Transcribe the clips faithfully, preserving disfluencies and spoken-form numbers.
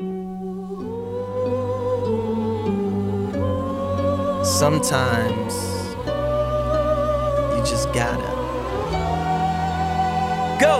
Sometimes you just gotta go.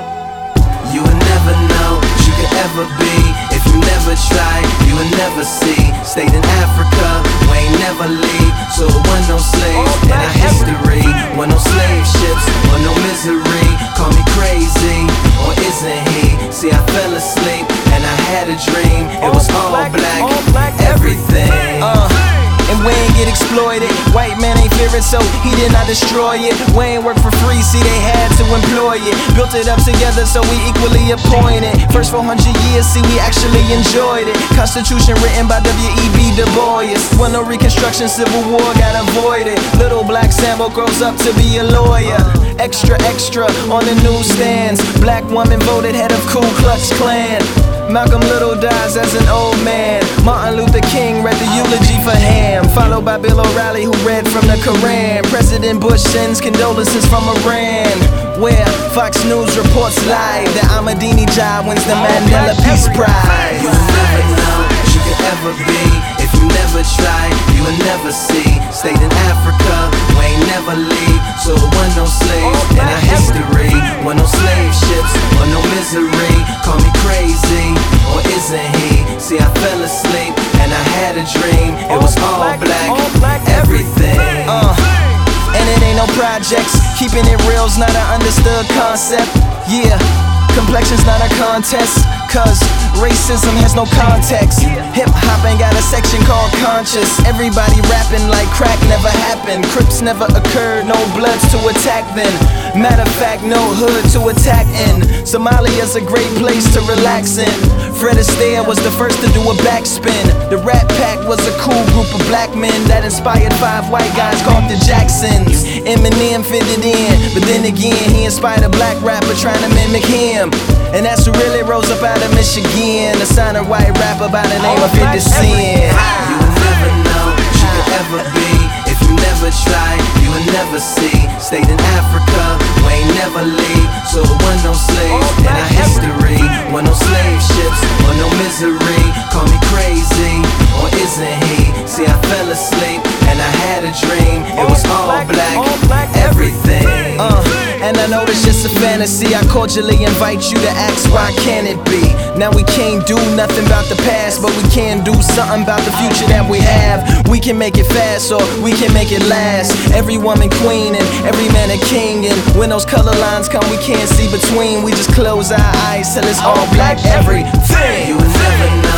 You will never know what you could ever be if you never try, you will never see. Stayed in Africa, we ain't never leave. So it wasn't no slaves in our history. Wasn't no slave ships or no misery. Call me crazy, or isn't he? See, I fell asleep and I had a dream. It was all black, everything. uh. And we ain't get exploited. White man ain't fear it, so he did not destroy it. We ain't work for free, see they had to employ it. Built it up together, so we equally appointed. First four hundred years, see we actually enjoyed it. Constitution written by W E B Du Bois. When no Reconstruction, Civil War got avoided. Little black Sambo grows up to be a lawyer. Extra, extra on the newsstands. Black woman voted head of Ku Klux Klan. Malcolm Little dies as an old man. Martin Luther King read the eulogy for him, followed by Bill O'Reilly who read from the Koran. President Bush sends condolences from Iran, where Fox News reports live that Ahmadinejad wins the Mandela Peace Prize. You will never know what you could ever be if you never try, you will never see. Stayed in Africa, we ain't never leave. So it wasn't no slaves in our history. Wasn't no slave ships or no misery. Call me crazy, or isn't he? See, I fell asleep and I had a dream. It was all black, everything. uh, And it ain't no projects. Keeping it real's not an understood concept. Yeah, complexion's not a contest, cause racism has no context. Hip-hop ain't got a section called conscious. Everybody rapping like crack never happened. Crips never occurred, no bloods to attack then. Matter of fact, no hood to attack in. Somalia's a great place to relax in. Fred Astaire was the first to do a backspin. The Rat Pack was a cool group of black men that inspired five white guys called the Jacksons. Eminem fitted in, but then again he inspired a black rapper trying to mimic him. And that's who really rose up out of Michigan, a signed white rapper by the name of fifty Cent. You will never know what you could ever be if you never try, you will never see. Stayed in Africa, we ain't never leave. So it wasn't no slaves in our history. Wasn't no slave ships or no misery. Call me crazy, or isn't he? See, I fell asleep and I had a dream. It was all black, everything. uh, And I know this just a fantasy. I cordially invite you to ask, why can't it be? Now we can't do nothing about the past, but we can do something about the future that we have. We can make it fast, or we can make it last. Every woman queen and every man a king. And when those color lines come, we can't see between. We just close our eyes till it's all black, everything. You will never know